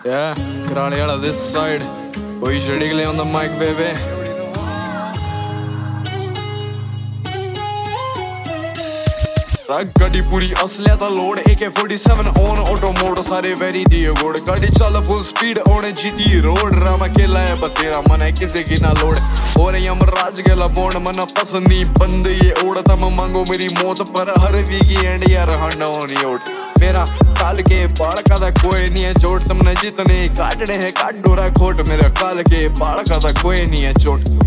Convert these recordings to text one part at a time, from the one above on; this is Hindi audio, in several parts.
Yeah, Karaliala this side. Boys ready on the mic, baby. गाड़ी पूरी असलियता load AK-47 on auto mode सारे वेरी दिए गोड़ गाड़ी चल full speed on GT road रामा केला है बतेरा मन है किसी की ना लोड और यमराज गेला बोंड मन पसंदी बंद ये ओड़ता मैं मांगो मेरी मौत पर हर वीकी एंड यार हंडा ओनी ओट मेरा काल के बाल का था कोई नहीं है चोट तुमने जितने काटने हैं काट डोरा खोट मेरा काल के बाल का था कोई नहीं है चोट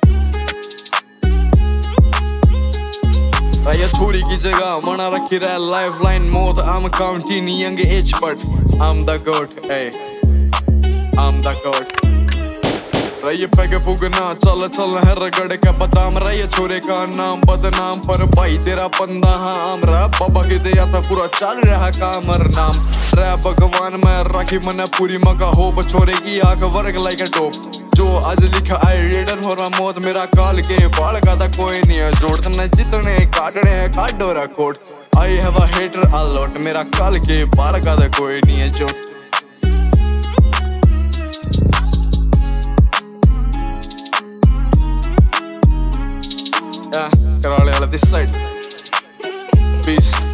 ये छोरी की जगह मना रखी रहा लाइफ लाइन मौत I'm counting young age but I'm the goat hey I'm the goat रही पैके पुगना चल चल है रगड़ के बदाम रही छोरे का नाम बदनाम पर भाई तेरा बंदा हाँ हमरा बाबा के दिया था पूरा चल रहा कामर नाम रे भगवान मैं राखी मना पूरी मका हो छोरे की आंख वर्ग लाइक अ टॉप जो आज लिखा आई रेडर हो रहा मौत मेरा काल के बाल का था कोई नहीं है जोड़ना जितने काटने हैं काट डो रहा कोट I have a hater a lot मेरा काल के बाल का था कोई नहीं है जो Karaliala this side. Peace.